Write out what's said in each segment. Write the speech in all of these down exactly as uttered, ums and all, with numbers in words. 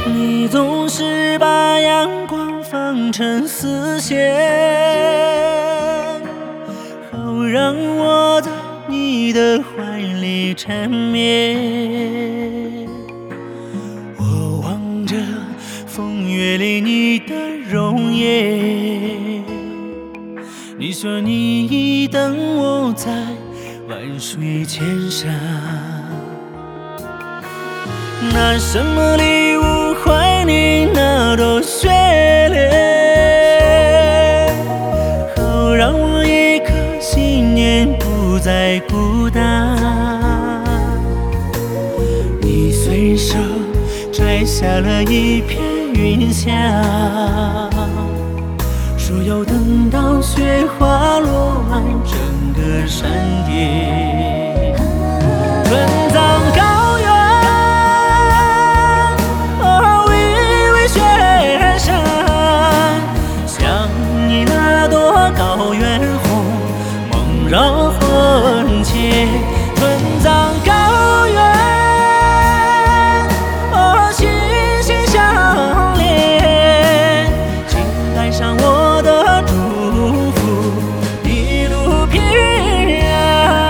你总是把阳光放成丝线，好让我在你的怀里缠绵。我望着风月里你的容颜，你说你等我在万水千山。拿什么礼物怀你那朵雪莲，好让我一颗心念不再孤单。你随手摘下了一片云霞，说要等到雪花落完整个山巅。春藏高原，哦，巍巍雪山，像你那朵高原红，梦绕魂牵。春藏高原，哦，心心相连，请带上我的祝福，一路平安。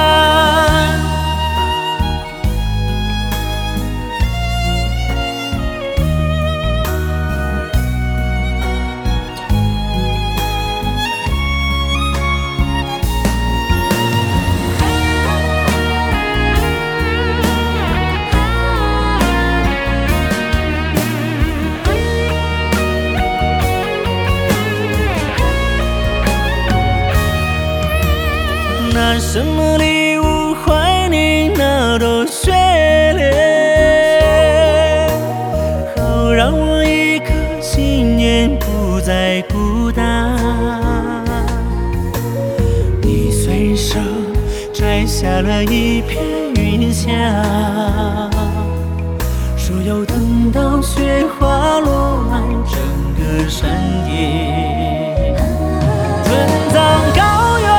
拿什么礼物怀你那朵雪莲，好让我一颗心念不再孤单。你随手摘下了一片云霞，说要等到雪花落完整个山巅。春藏高原，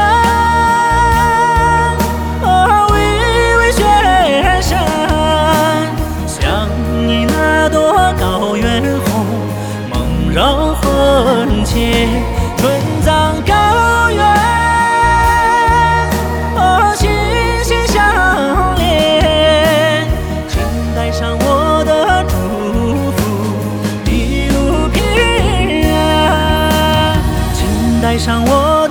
绕魂牵。春藏高原，哦，心心相连，请带上我的祝福，一路平安。请带上我